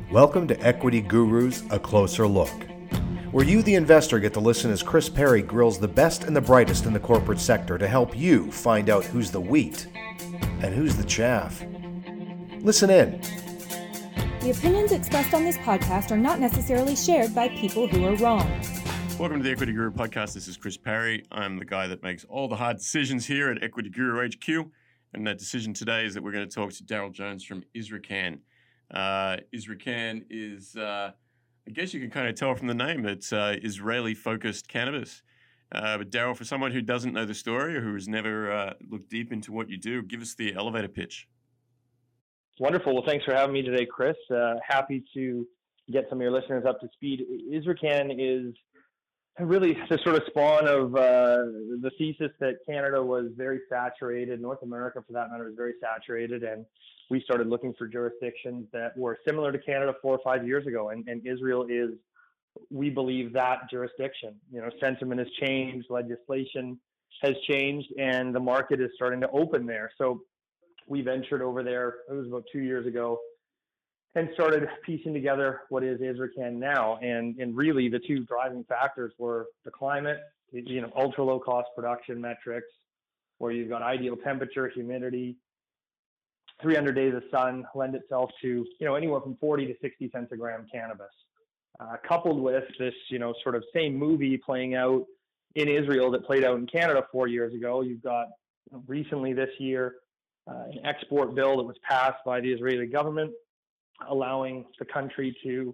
Welcome to Equity Gurus, A Closer Look, where you, the investor, get to listen as Chris Perry grills the best and the brightest in the corporate sector to help you find out who's the wheat and who's the chaff. Listen in. The opinions expressed on this podcast are not necessarily shared by people who are wrong. Welcome to the Equity Guru podcast. This is Chris Perry. I'm the guy that makes all the hard decisions here at Equity Guru HQ. And that decision today is that we're going to talk to Daryl Jones from Israkan. Israkan is, I guess you can kind of tell from the name, it's Israeli-focused cannabis. But Daryl, for someone who doesn't know the story or who has never looked deep into what you do, give us the elevator pitch. Wonderful. Well, thanks for having me today, Chris. Happy to get some of your listeners up to speed. Israkan is really the sort of spawn of the thesis that Canada was very saturated, North America for that matter was very saturated, and we started looking for jurisdictions that were similar to Canada 4 or 5 years ago, and Israel is, we believe, that jurisdiction. You know, sentiment has changed, legislation has changed, and the market is starting to open there. So we ventured over there, it was about 2 years ago, and started piecing together what is Israkan now. And really the two driving factors were the climate, you know, ultra low cost production metrics, where you've got ideal temperature, humidity, 300 days of sun lend itself to, you know, anywhere from 40 to 60 cents a gram cannabis. Coupled with this, you know, sort of same movie playing out in Israel that played out in Canada 4 years ago. You've got, you know, recently this year, an export bill that was passed by the Israeli government, allowing the country to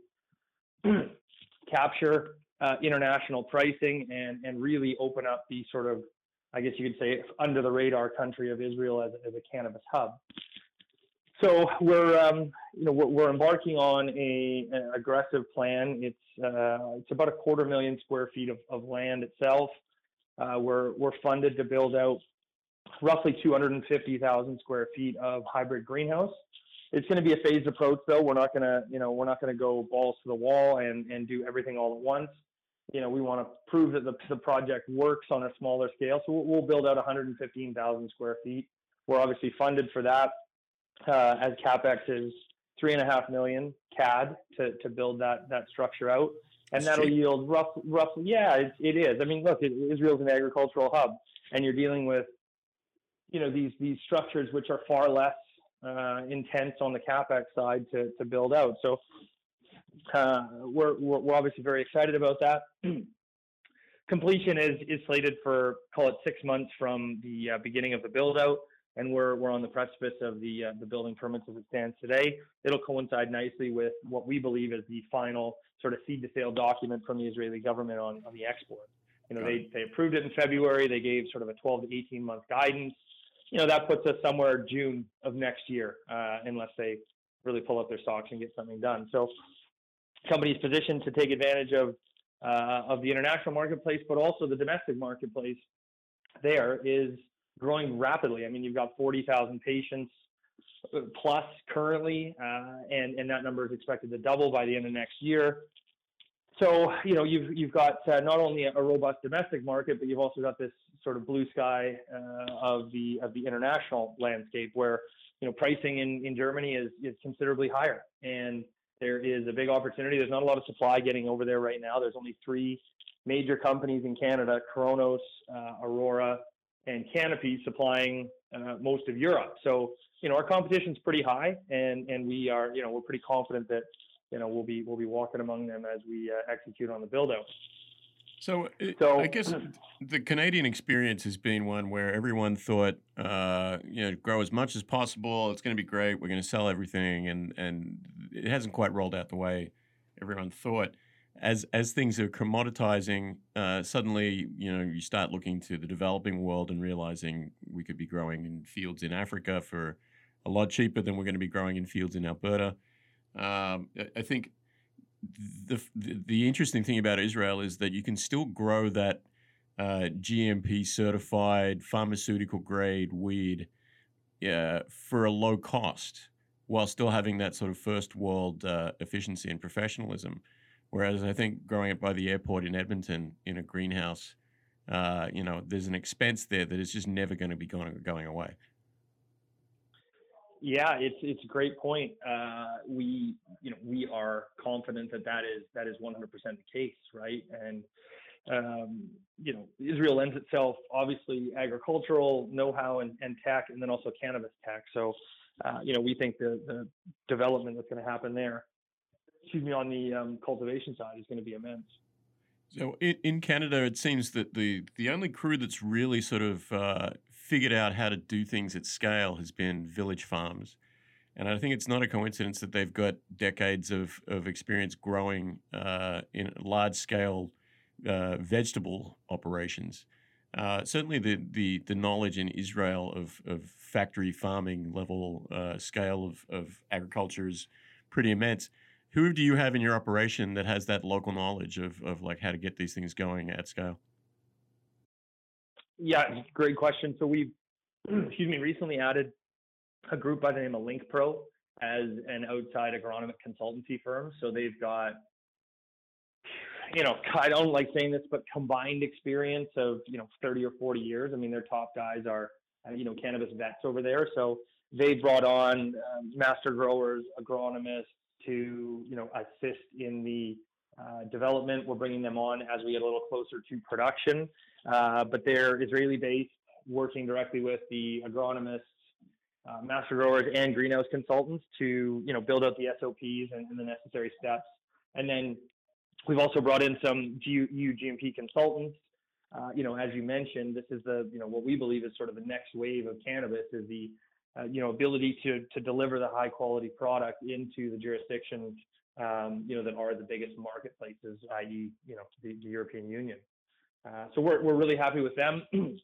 capture international pricing and really open up the sort of, I guess you could say, under the radar country of Israel as a cannabis hub. So we're embarking on an aggressive plan. It's about 250,000 square feet of land itself. We're funded to build out roughly 250,000 square feet of hybrid greenhouse. It's going to be a phased approach, though. We're not going to go balls to the wall and do everything all at once. You know, we want to prove that the project works on a smaller scale. So we'll build out 115,000 square feet. We're obviously funded for that, as CapEx is 3.5 million CAD to build that structure out, and that'll yield roughly. Yeah, it is. I mean, look, Israel's an agricultural hub, and you're dealing with, you know, these structures which are far less intense on the CapEx side to build out. So we're obviously very excited about that. Completion is slated for, call it 6 months from the beginning of the build out, and we're on the precipice of the building permits as it stands today. It'll coincide nicely with what we believe is the final sort of seed to sale document from the Israeli government on the export. You know, they approved it in February. They gave sort of a 12 to 18 month guidance. You know, that puts us somewhere June of next year, unless they really pull up their socks and get something done. So the company's positioned to take advantage of the international marketplace, but also the domestic marketplace there is growing rapidly. I mean, you've got 40,000 patients plus currently, and that number is expected to double by the end of next year. So, you know, you've got not only a robust domestic market, but you've also got this sort of blue sky of the international landscape where, you know, pricing in Germany is considerably higher, and there is a big opportunity. There's not a lot of supply getting over there right now. There's only 3 major companies in Canada: Cronos, Aurora, and Canopy, supplying most of Europe. So, you know, our competition's pretty high, and we are, you know, we're pretty confident that, you know, we'll be walking among them as we execute on the build out. So I guess the Canadian experience has been one where everyone thought, you know, grow as much as possible. It's going to be great. We're going to sell everything, and it hasn't quite rolled out the way everyone thought. As things are commoditizing, suddenly, you know, you start looking to the developing world and realizing we could be growing in fields in Africa for a lot cheaper than we're going to be growing in fields in Alberta. I think the interesting thing about Israel is that you can still grow that GMP certified pharmaceutical grade weed for a low cost while still having that sort of first world efficiency and professionalism. Whereas I think growing it by the airport in Edmonton in a greenhouse, you know, there's an expense there that is just never going to be going away. Yeah, it's a great point. We are confident that that is 100% the case, right? And Israel lends itself obviously agricultural know-how and tech, and then also cannabis tech. So we think the development that's going to happen there, on the cultivation side, is going to be immense. So in Canada, it seems that the only crew that's really sort of figured out how to do things at scale has been Village Farms. And I think it's not a coincidence that they've got decades of experience growing in large-scale vegetable operations. Certainly the knowledge in Israel of factory farming level scale of agriculture is pretty immense. Who do you have in your operation that has that local knowledge of like how to get these things going at scale? Yeah, great question. So we've, recently added a group by the name of LinkPro as an outside agronomic consultancy firm. So they've got, I don't like saying this, but combined experience of, 30 or 40 years. I mean, their top guys are, cannabis vets over there. So they brought on master growers, agronomists to, assist in the development. We're bringing them on as we get a little closer to production. But they're Israeli-based, working directly with the agronomists, master growers, and greenhouse consultants to, build out the SOPs and the necessary steps. And then we've also brought in some GMP consultants. As you mentioned, this is the, what we believe is sort of the next wave of cannabis is the, ability to deliver the high quality product into the jurisdictions, that are the biggest marketplaces, i.e., the European Union. So we're really happy with them.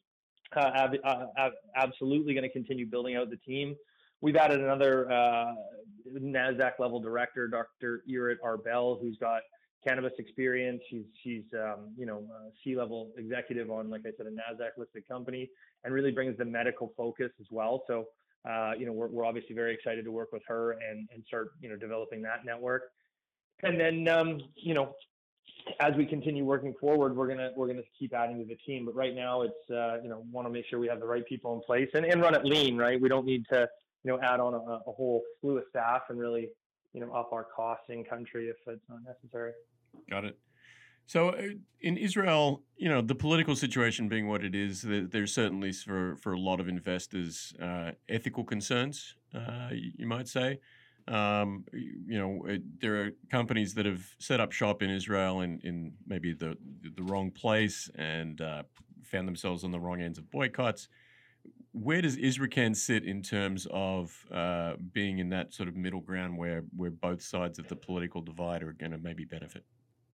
Absolutely going to continue building out the team. We've added another NASDAQ level director, Dr. Irit Arbel, who's got cannabis experience. She's a C-level executive on, like I said, a NASDAQ listed company, and really brings the medical focus as well. So, we're obviously very excited to work with her and start, developing that network. And then, as we continue working forward, we're gonna keep adding to the team. But right now, it's want to make sure we have the right people in place and run it lean, right? We don't need to add on a whole slew of staff and really up our costs in country if it's not necessary. Got it. So in Israel, the political situation being what it is, there's certainly for a lot of investors ethical concerns, you might say. There are companies that have set up shop in Israel in maybe the wrong place and found themselves on the wrong ends of boycotts. Where does Isracan sit in terms of being in that sort of middle ground where both sides of the political divide are going to maybe benefit?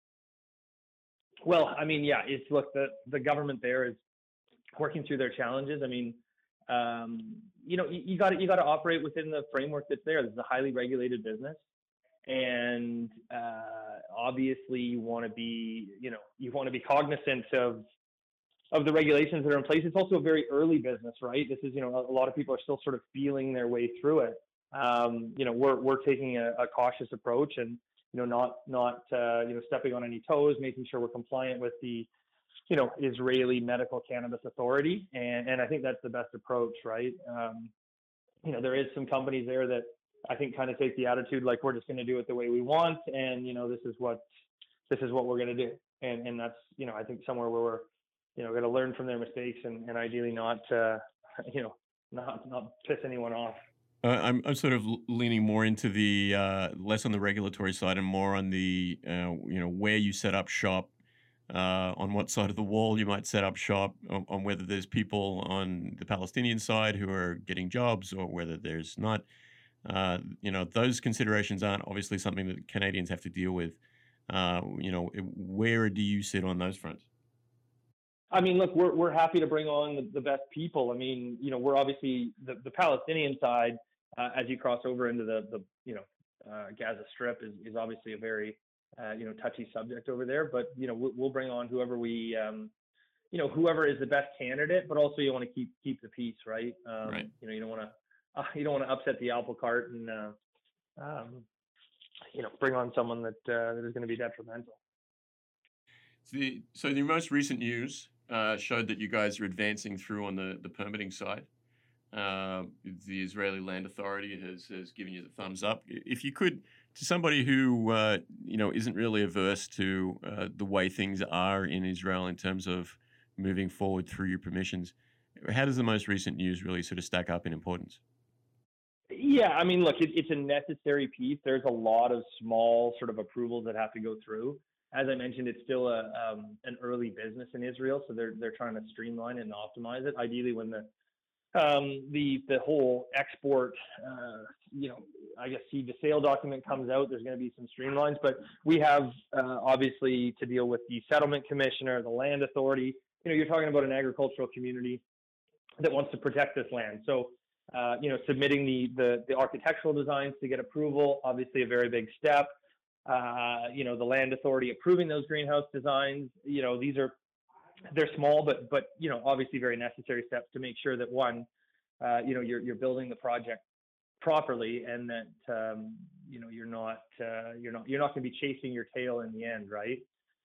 Well, I mean, yeah, look, the government there is working through their challenges. I mean, you got to operate within the framework that's there. This is a highly regulated business, and obviously you want to be cognizant of the regulations that are in place. It's also a very early business, right? This is, a lot of people are still sort of feeling their way through it. We're taking a cautious approach and, not stepping on any toes, making sure we're compliant with the, Israeli Medical Cannabis Authority. And I think that's the best approach, right? There is some companies there that I think kind of take the attitude like we're just going to do it the way we want. And, this is what we're going to do. And that's, I think somewhere where we're, going to learn from their mistakes and ideally not piss anyone off. I'm sort of leaning more into the less on the regulatory side and more on the where you set up shop, on what side of the wall you might set up shop, on whether there's people on the Palestinian side who are getting jobs or whether there's not. Those considerations aren't obviously something that Canadians have to deal with. Where do you sit on those fronts? I mean, look, we're happy to bring on the best people. I mean, we're obviously the Palestinian side, as you cross over into the Gaza Strip is obviously a very, touchy subject over there. But, we'll bring on whoever whoever is the best candidate, but also you want to keep the peace, right? Right. You don't want to upset the apple cart and, bring on someone that is going to be detrimental. So the most recent news showed that you guys are advancing through on the permitting side. The Israeli Land Authority has given you the thumbs up. If you could to somebody who isn't really averse to the way things are in Israel in terms of moving forward through your permissions, how does the most recent news really sort of stack up in importance? Yeah, I mean, look, it's a necessary piece. There's a lot of small sort of approvals that have to go through. As I mentioned, it's still an early business in Israel, so they're trying to streamline it and optimize it. Ideally, when the whole export, I guess seed to sale document comes out, there's going to be some streamlines. But we have obviously to deal with the settlement commissioner, the land authority. You're talking about an agricultural community that wants to protect this land. So submitting the architectural designs to get approval, obviously a very big step. The land authority approving those greenhouse designs, they're small, but obviously very necessary steps to make sure that one, you're building the project properly, and that you're not going to be chasing your tail in the end, right?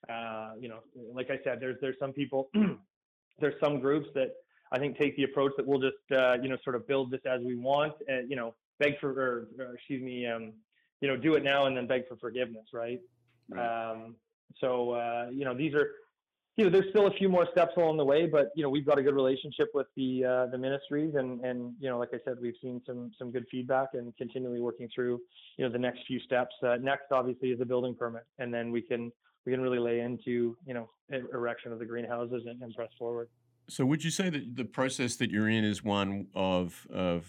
Like I said, there's some people, there's some groups that I think take the approach that we'll just sort of build this as we want, and beg for, do it now and then beg for forgiveness, right? Right. These are, there's still a few more steps along the way, but we've got a good relationship with the ministries, and like I said, we've seen some good feedback, and continually working through the next few steps. Next, obviously, is the building permit, and then we can really lay into erection of the greenhouses and press forward. So would you say that the process that you're in is one of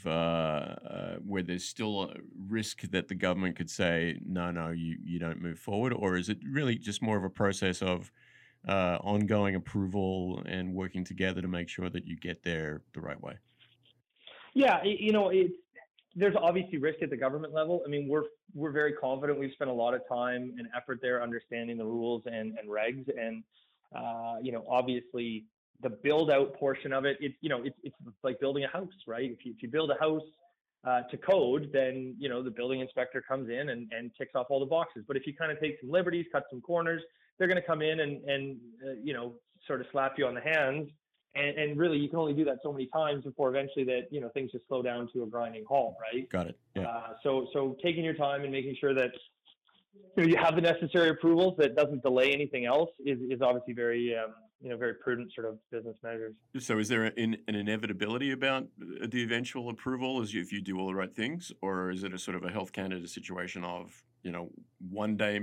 where there's still a risk that the government could say, no, you don't move forward? Or is it really just more of a process of ongoing approval and working together to make sure that you get there the right way? Yeah, there's obviously risk at the government level. I mean, we're very confident. We've spent a lot of time and effort there understanding the rules and regs. And, obviously, the build out portion of it, it's like building a house, right? If you build a house to code, then the building inspector comes in and ticks off all the boxes. But if you kind of take some liberties, cut some corners, they're going to come in and sort of slap you on the hands. And really, you can only do that so many times before eventually that things just slow down to a grinding halt, right? Got it. Yeah. So taking your time and making sure that you have the necessary approvals that doesn't delay anything else is obviously very very prudent sort of business measures. So is there an inevitability about the eventual approval if you do all the right things, or is it a sort of a Health Canada situation of, one day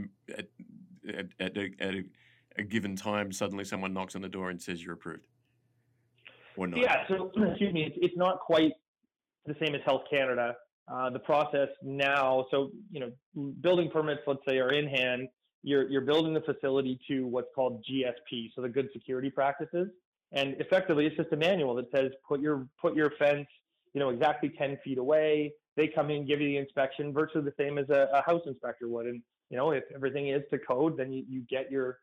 at a given time, suddenly someone knocks on the door and says you're approved? Or not? Yeah, so excuse me, it's not quite the same as Health Canada. The process now, so building permits, let's say, are in hand. You're building the facility to what's called GSP, so the Good Security Practices, and effectively it's just a manual that says put your fence, exactly 10 feet away. They come in, give you the inspection, virtually the same as a house inspector would, and if everything is to code, then you get your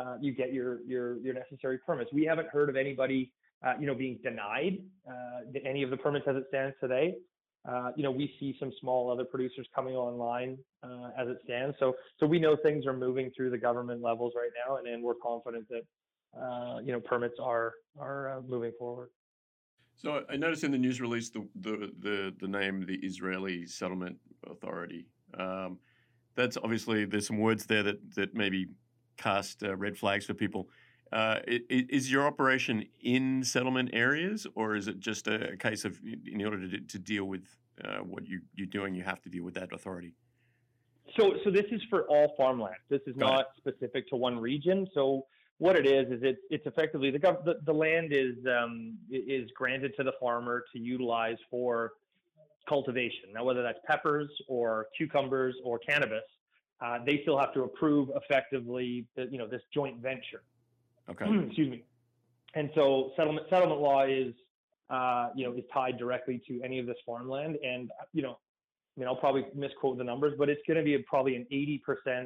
necessary permits. We haven't heard of anybody being denied any of the permits as it stands today. We see some small other producers coming online as it stands. So we know things are moving through the government levels right now, and we're confident that permits are moving forward. So I noticed in the news release the name, the Israeli Settlement Authority. That's obviously, there's some words there that maybe cast red flags for people. Is your operation in settlement areas, or is it just a case of in order to deal with what you're doing, you have to deal with that authority? So this is for all farmland. This is not specific to one region. So what it is it's effectively the land is granted to the farmer to utilize for cultivation. Now, whether that's peppers or cucumbers or cannabis, they still have to approve effectively this joint venture. Okay. Excuse me. And so settlement law is tied directly to any of this farmland. And, I'll probably misquote the numbers, but it's going to be probably an 80%,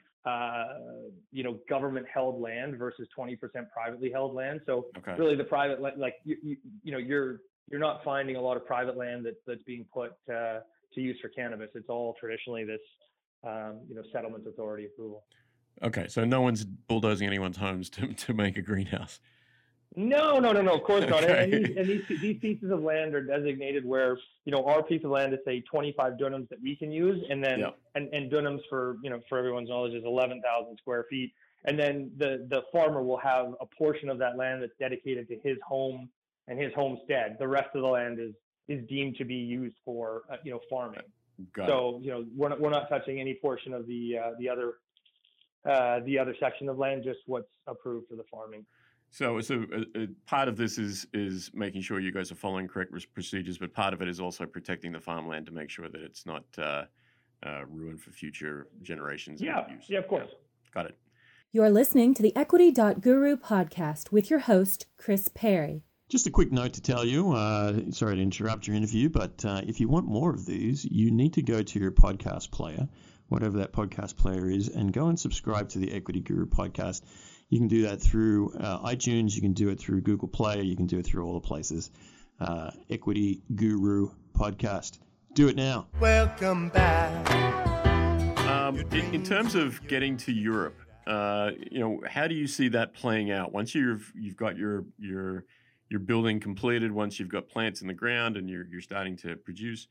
government held land versus 20% privately held land. So really the private, you're not finding a lot of private land that's being put to use for cannabis. It's all traditionally this, settlement authority approval. Okay, so no one's bulldozing anyone's homes to make a greenhouse. No, of course not. Okay. And these pieces of land are designated where, our piece of land is, say, 25 dunams that we can use, and then Yeah. and dunams, for everyone's knowledge, is 11,000 square feet. And then the farmer will have a portion of that land that's dedicated to his home and his homestead. The rest of the land is deemed to be used for farming. Got So we're not touching any portion of the other section of land, just what's approved for the farming. So part of this is making sure you guys are following correct procedures, but part of it is also protecting the farmland to make sure that it's not ruined for future generations. Yeah, use. yeah, of course. Got it. You're listening to the Equity.Guru podcast with your host, Chris Perry. Just a quick note to tell you, sorry to interrupt your interview, but if you want more of these, you need to go to your podcast player, whatever that podcast player is, and go and subscribe to the Equity Guru podcast. You can do that through iTunes, you can do it through Google Play, you can do it through all the places. Equity Guru podcast. Do it now. Welcome back. In terms of getting to Europe, how do you see that playing out once you've got your building completed? Once you've got plants in the ground and you're starting to produce,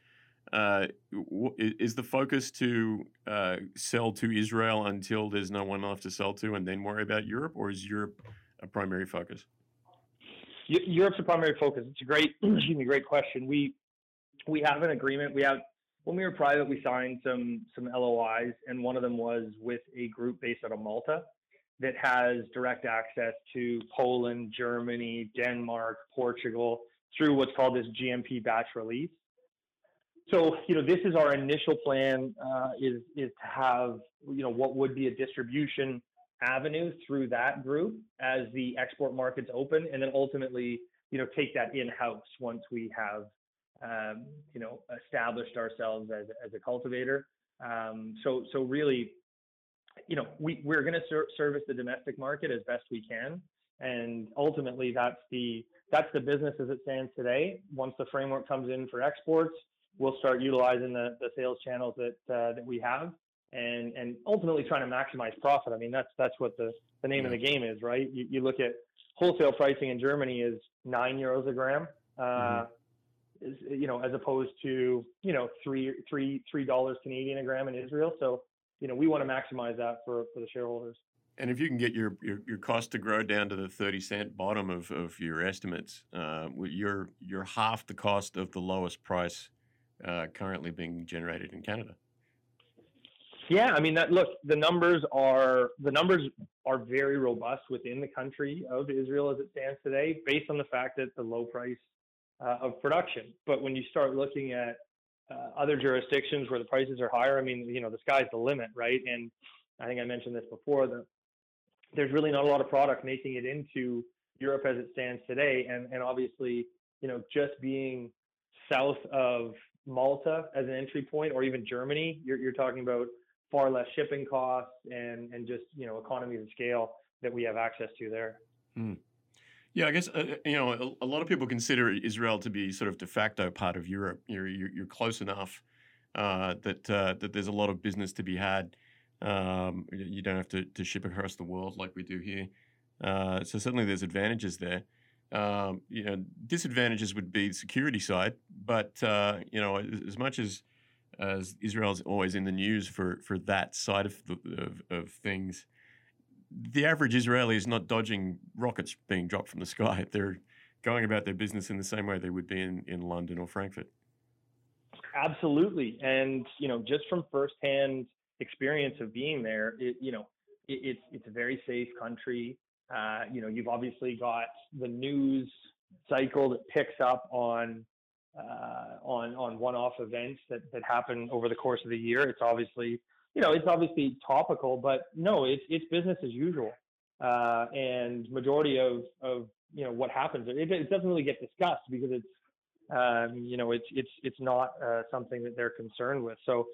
is the focus to sell to Israel until there's no one left to sell to, and then worry about Europe, or is Europe a primary focus? Europe's a primary focus. It's a great question. We have an agreement. When we were private, we signed some LOIs, and one of them was with a group based out of Malta that has direct access to Poland, Germany, Denmark, Portugal through what's called this GMP batch release. So, this is our initial plan, is to have, what would be a distribution avenue through that group as the export markets open, and then ultimately, take that in-house once we have, established ourselves as a cultivator. So really, we're going to service the domestic market as best we can. And ultimately that's the business as it stands today. Once the framework comes in for exports, we'll start utilizing the sales channels that we have, and ultimately trying to maximize profit. I mean, that's what the name of the game is, right? You look at wholesale pricing in Germany is €9 a gram, as opposed to $3 Canadian a gram in Israel. So we want to maximize that for the shareholders. And if you can get your cost to grow down to the 30-cent bottom of your estimates, you're half the cost of the lowest price currently being generated in Canada. Yeah, I mean, the numbers are very robust within the country of Israel as it stands today, based on the fact that the low price of production. But when you start looking at other jurisdictions where the prices are higher, I mean, the sky's the limit, right? And I think I mentioned this before, that there's really not a lot of product making it into Europe as it stands today. And obviously, just being south of Malta as an entry point, or even Germany, you're talking about far less shipping costs and just, economies of scale that we have access to there. Mm. Yeah, I guess, a lot of people consider Israel to be sort of de facto part of Europe. You're close enough that there's a lot of business to be had. You don't have to ship across the world like we do here. So certainly there's advantages there. Disadvantages would be the security side, but as much as Israel's always in the news for that side of things, the average Israeli is not dodging rockets being dropped from the sky. They're going about their business in the same way they would be in London or Frankfurt. Absolutely, and just from firsthand experience of being there, it's a very safe country. You've obviously got the news cycle that picks up on one-off events that happen over the course of the year. It's obviously topical, but no, it's business as usual. And majority of what happens, it doesn't really get discussed because it's not something that they're concerned with. So,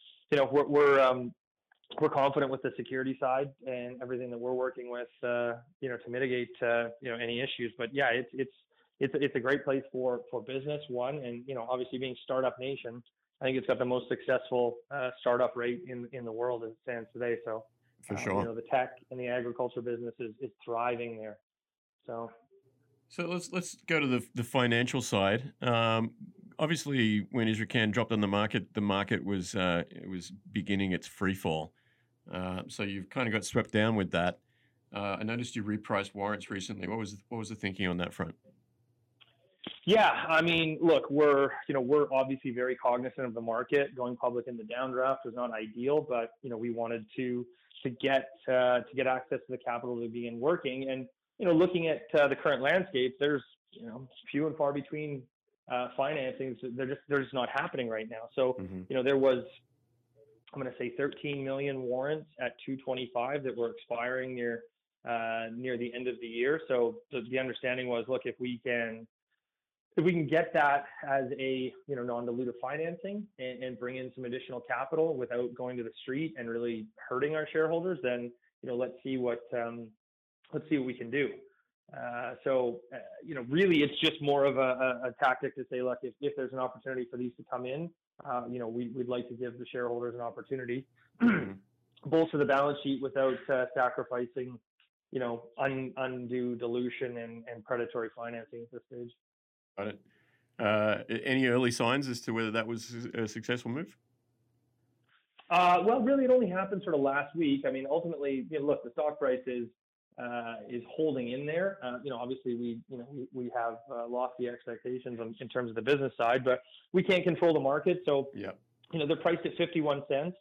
we're confident with the security side and everything that we're working with, to mitigate, any issues. But yeah, it's a great place for business, one, and, obviously being startup nation, I think it's got the most successful startup rate in the world as it stands today. So for sure, the tech and the agriculture business is thriving there. So So let's go to the financial side. Obviously, when Israkan dropped on the market was it was beginning its free fall. So you've kind of got swept down with that. I noticed you repriced warrants recently. What was the thinking on that front? Yeah, I mean, look, we're obviously very cognizant of the market. Going public in the downdraft was not ideal, but we wanted to get access to the capital to begin working. And looking at the current landscape, there's few and far between financings. They're just not happening right now. So there was, I'm going to say 13 million warrants at 225 that were expiring near the end of the year. So the understanding was, look, if we can get that as a non-dilutive financing and bring in some additional capital without going to the street and really hurting our shareholders, then let's see what we can do. Really, it's just more of a tactic to say, look, if there's an opportunity for these to come in, we'd like to give the shareholders an opportunity, bolster the balance sheet without sacrificing, undue dilution and predatory financing at this stage. Got it. Any early signs as to whether that was a successful move? Well, really, it only happened sort of last week. I mean, ultimately, look, the stock price is holding in there. Obviously, we have lofty expectations in terms of the business side, but we can't control the market. So, they're priced at 51 cents.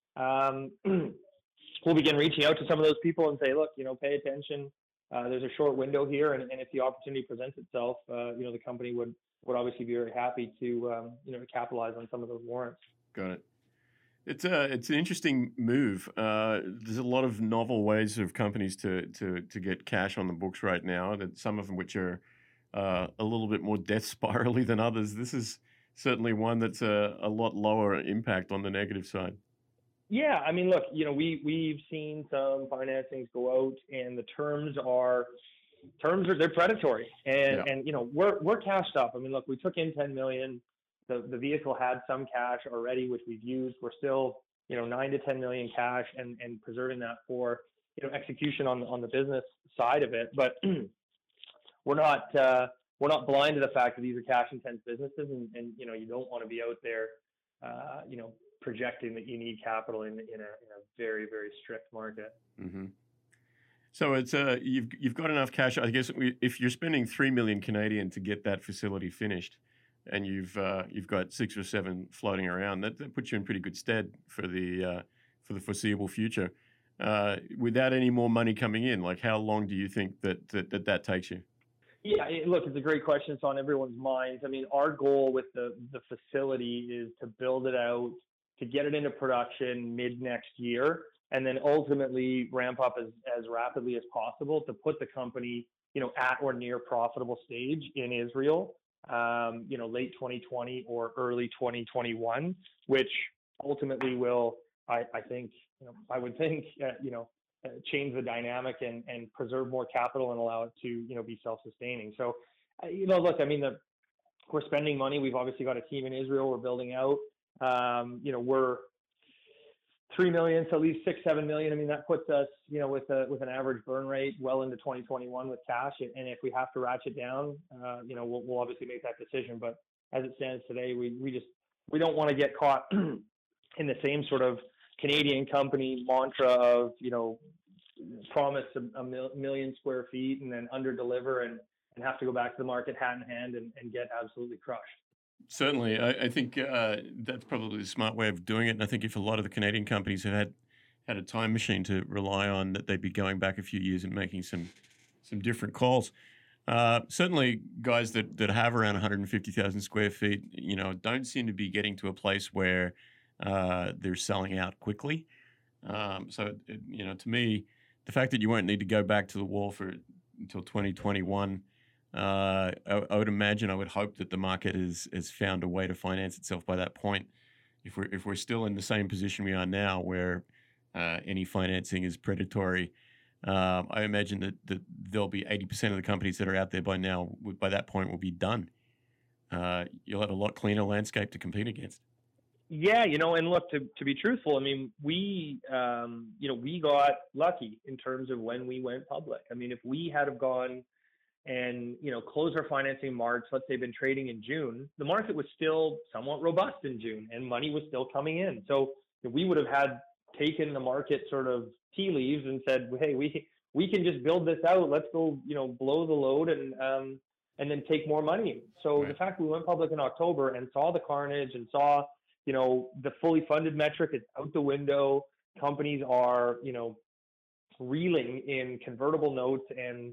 We'll begin reaching out to some of those people and say, look, pay attention. There's a short window here, and if the opportunity presents itself, the company would obviously be very happy to to capitalize on some of those warrants. Got it. It's an interesting move. There's a lot of novel ways of companies to get cash on the books right now. That some of them which are a little bit more death spirally than others. This is certainly one that's a lot lower impact on the negative side. Yeah, I mean, look, we've seen some financings go out, and the terms are they're predatory, and we're cashed up. I mean, look, we took in 10 million. The vehicle had some cash already, which we've used. We're still 9 to 10 million cash, and preserving that for execution on the business side of it. But we're not blind to the fact that these are cash intense businesses, and you don't want to be out there projecting that you need capital in a very, very strict market. Mm-hmm. So it's you've got enough cash. I guess if you're spending 3 million Canadian to get that facility finished, and you've got 6 or 7 floating around, that puts you in pretty good stead for the foreseeable future. Without any more money coming in, like how long do you think that takes you? Yeah, look, it's a great question. It's on everyone's minds. I mean, our goal with the facility is to build it out, to get it into production mid next year, and then ultimately ramp up as rapidly as possible to put the company, at or near profitable stage in Israel, late 2020 or early 2021, which ultimately will, I would think, change the dynamic and preserve more capital and allow it to, be self-sustaining. So, look, I mean, we're spending money. We've obviously got a team in Israel we're building out. We're 3 million, so at least 6-7 million. I mean, that puts us, with an average burn rate well into 2021 with cash. And if we have to ratchet down, we'll obviously make that decision. But as it stands today, we don't want to get caught in the same sort of Canadian company mantra of, promise a million square feet and then under deliver and have to go back to the market hat in hand and get absolutely crushed. Certainly. I think that's probably the smart way of doing it. And I think if a lot of the Canadian companies have had a time machine to rely on, that they'd be going back a few years and making some different calls. Certainly, guys that have around 150,000 square feet, don't seem to be getting to a place where they're selling out quickly. To me, the fact that you won't need to go back to the wall until 2021, I would hope that the market has found a way to finance itself by that point. If we're still in the same position we are now, where any financing is predatory, I imagine that there'll be 80% of the companies that are out there by that point will be done. You'll have a lot cleaner landscape to compete against. Yeah, and look, to be truthful, I mean, we got lucky in terms of when we went public. I mean, if we had have gone and, closed our financing in March, let's say been trading in June, the market was still somewhat robust in June and money was still coming in. So we would have had taken the market sort of tea leaves and said, hey, we can just build this out. Let's go, blow the load and then take more money. So right. The fact we went public in October and saw the carnage and saw, the fully funded metric is out the window. Companies are, reeling in convertible notes and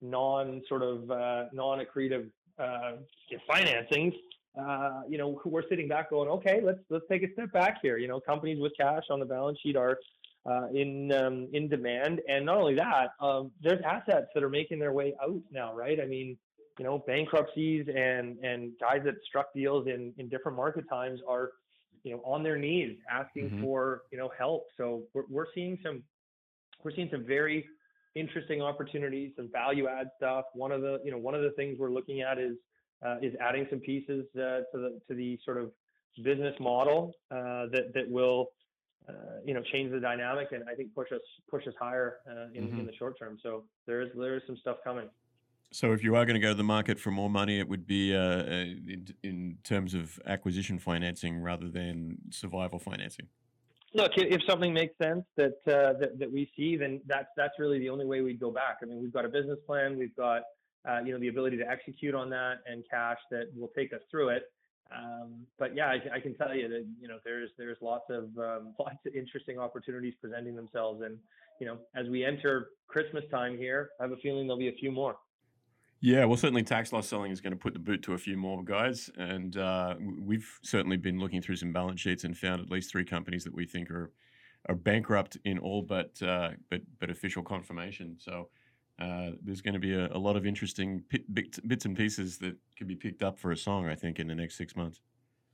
non-accretive financings. We're sitting back going, okay, let's take a step back here. Companies with cash on the balance sheet are in demand, and not only that, there's assets that are making their way out now, right? I mean, bankruptcies and guys that struck deals in different market times are, on their knees asking mm-hmm. for help. So we're seeing some very interesting opportunities, some value add stuff. One of the things we're looking at is adding some pieces to the sort of business model that will change the dynamic and I think push us higher in the short term. So there is some stuff coming. So if you are going to go to the market for more money, it would be in terms of acquisition financing rather than survival financing. Look, if something makes sense that we see, then that's really the only way we'd go back. I mean, we've got a business plan, we've got the ability to execute on that and cash that will take us through it. But yeah, I can tell you that there's lots of interesting opportunities presenting themselves, and as we enter Christmas time here, I have a feeling there'll be a few more. Yeah, well, certainly tax loss selling is going to put the boot to a few more guys, and we've certainly been looking through some balance sheets and found at least 3 companies that we think are bankrupt in all but official confirmation. So there's going to be a lot of interesting bits and pieces that can be picked up for a song, I think, in the next 6 months.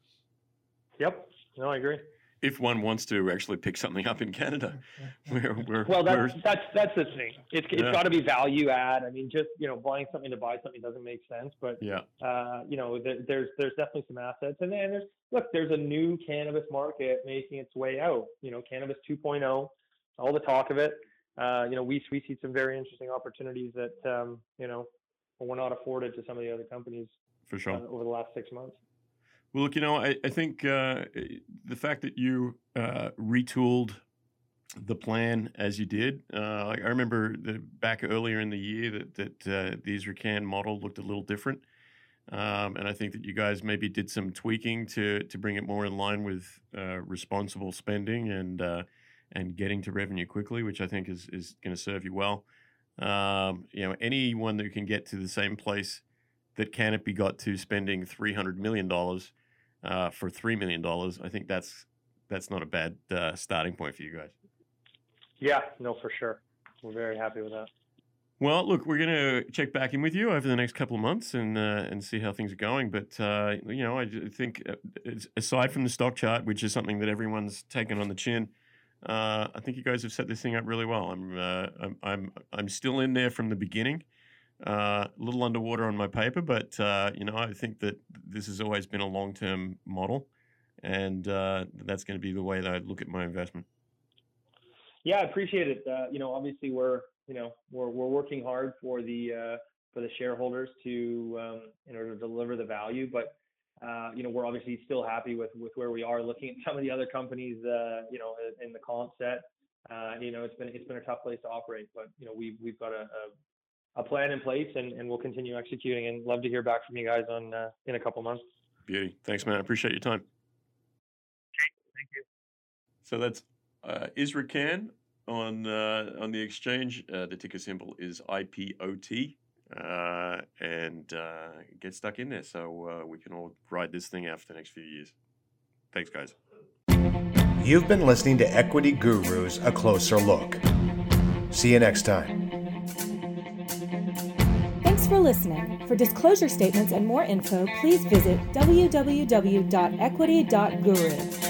Yep, no, I agree. If one wants to actually pick something up in Canada, that's the thing. It's got to be value add. I mean, just buying something to buy something doesn't make sense. But yeah, there's definitely some assets, and then there's a new cannabis market making its way out. Cannabis 2.0, all the talk of it. We see some very interesting opportunities that were not afforded to some of the other companies for sure over the last 6 months. Well, look, I think the fact that you retooled the plan as you did, I remember back earlier in the year that the IsraCan model looked a little different. And I think that you guys maybe did some tweaking to bring it more in line with responsible spending and getting to revenue quickly, which I think is going to serve you well. Anyone that can get to the same place that Canopy got to spending $300 million for $3 million, I think that's not a bad starting point for you guys. Yeah, no, for sure. We're very happy with that. Well, look, we're going to check back in with you over the next couple of months and see how things are going. But, I think aside from the stock chart, which is something that everyone's taken on the chin, I think you guys have set this thing up really well. I'm still in there from the beginning. A little underwater on my paper, but I think that this has always been a long-term model, and that's going to be the way that I look at my investment. Yeah, I appreciate it. Obviously we're working hard for the shareholders to in order to deliver the value, but we're obviously still happy with where we are. Looking at some of the other companies, in the comp set, it's been a tough place to operate, but we've got a plan in place, and we'll continue executing, and love to hear back from you guys in a couple months. Beauty. Thanks, man. I appreciate your time. Okay. Thank you. So that's IsraCan on the exchange. The ticker symbol is IPOT, and get stuck in there so we can all ride this thing out for the next few years. Thanks, guys. You've been listening to Equity Gurus, A Closer Look. See you next time. Thanks for listening. For disclosure statements and more info, please visit www.equity.guru.